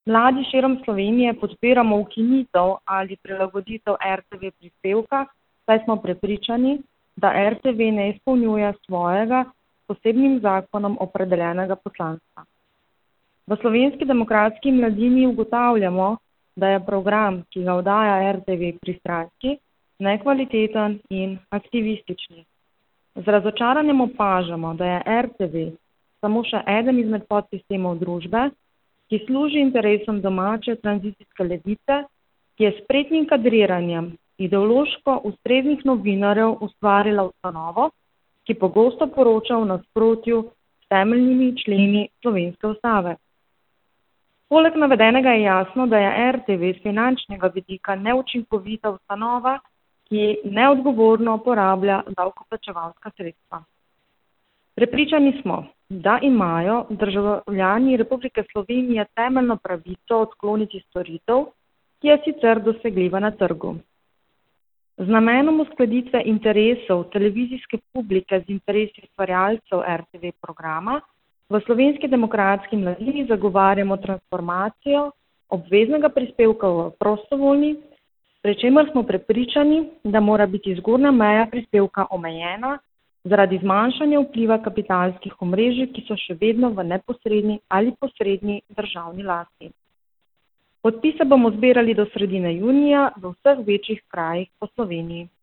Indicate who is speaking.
Speaker 1: Mladi širom Slovenije podpiramo ukinitev ali prilagoditev RTV prispevka, saj smo prepričani, da RTV ne izpolnjuje svojega posebnim zakonom opredeljenega poslanstva. V Slovenski demokratski mladini ugotavljamo, da je program, ki ga oddaja RTV pristranski, nekvaliteten in aktivistični. Z razočaranjem opažamo, da je RTV samo še eden izmed podsistemov družbe, ki služi interesom domače tranzicijske levice, ki je s spretnim kadriranjem ideološko ustreznih novinarjev ustvarila ustanovo, ki pogosto poroča v nasprotju s temeljnimi členi slovenske ustave. Poleg navedenega je jasno, da je RTV z finančnega vidika neučinkovita ustanova, ki neodgovorno porablja davkoplačevalska sredstva. Prepričani smo, da imajo državljani Republike Slovenije temeljno pravico odkloniti storitev, ki je sicer dosegljiva na trgu. Z namenom uskladitve interesov televizijske publike z interesi ustvarjalcev RTV programa v Slovenski demokratski mladini zagovarjamo transformacijo obveznega prispevka v prostovoljni, pri čemer smo prepričani, da mora biti zgornja meja prispevka omejena zaradi zmanjšanja vpliva kapitalskih omrežij, ki so še vedno v neposredni ali posredni državni lasti. Podpise bomo zbirali do sredine junija v vseh večjih krajih po Sloveniji.